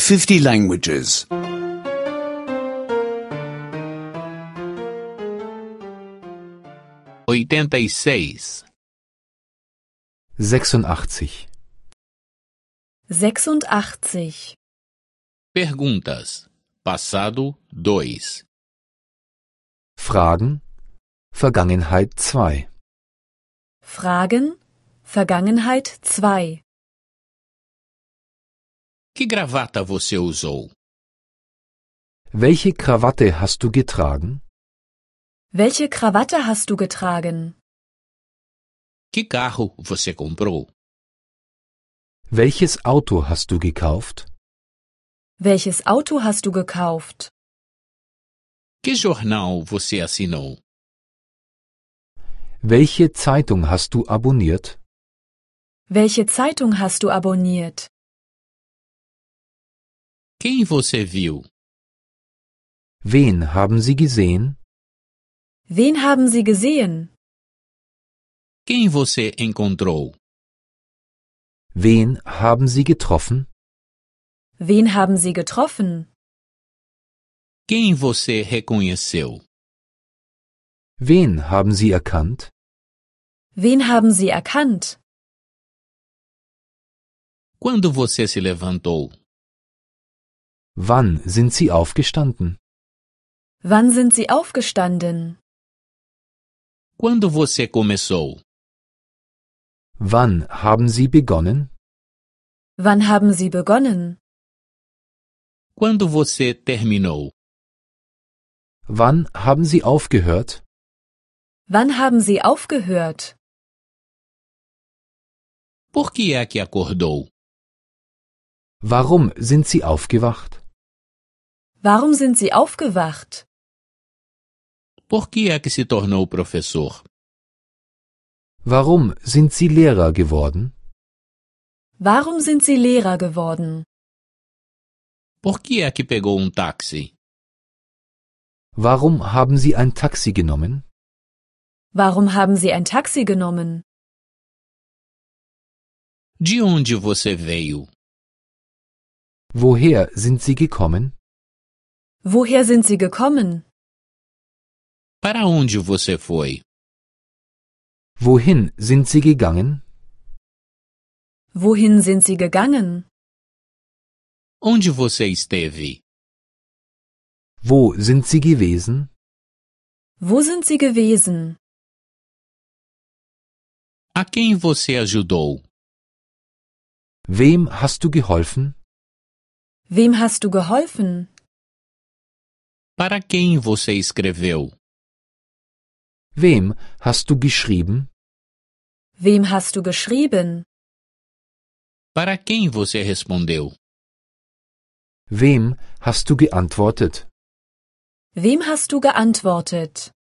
50 languages. 86. 86. 86. Perguntas. Passado 2. Fragen. Vergangenheit 2. Fragen. Vergangenheit 2. Que gravata você usou? Welche Krawatte hast du getragen? Welche Krawatte hast du getragen? Que carro você comprou? Welches Auto hast du gekauft? Welches Auto hast du gekauft? Que jornal você assinou? Welche Zeitung hast du abonniert? Welche Zeitung hast du abonniert? Quem você viu? Wen haben Sie gesehen? Wen haben Sie gesehen? Quem você encontrou? Wen haben Sie getroffen? Wen haben Sie getroffen? Quem você reconheceu? Wen haben Sie erkannt? Wen haben Sie erkannt? Quando você se levantou? Wann sind Sie aufgestanden? Wann sind Sie aufgestanden? Quando você começou? Wann haben Sie begonnen? Wann haben Sie begonnen? Quando você terminou? Wann haben Sie aufgehört? Wann haben Sie aufgehört? Por que é que acordou? Warum sind Sie aufgewacht? Warum sind Sie aufgewacht? Por que é que se tornou professor? Warum sind Sie Lehrer geworden? Warum sind Sie Lehrer geworden? Por que é que pegou táxi? Warum haben Sie ein Taxi genommen? Warum haben Sie ein Taxi genommen? De onde você veio? Woher sind Sie gekommen? Woher sind Sie gekommen? Para onde você foi? Wohin sind Sie gegangen? Wohin sind Sie gegangen? Onde você esteve? Wo sind Sie gewesen? Wo sind Sie gewesen? A quem você ajudou? Wem hast du geholfen? Wem hast du geholfen? Para quem você escreveu? Wem hast du geschrieben? Wem hast du geschrieben? Para quem você respondeu? Wem hast du geantwortet? Wem hast du geantwortet?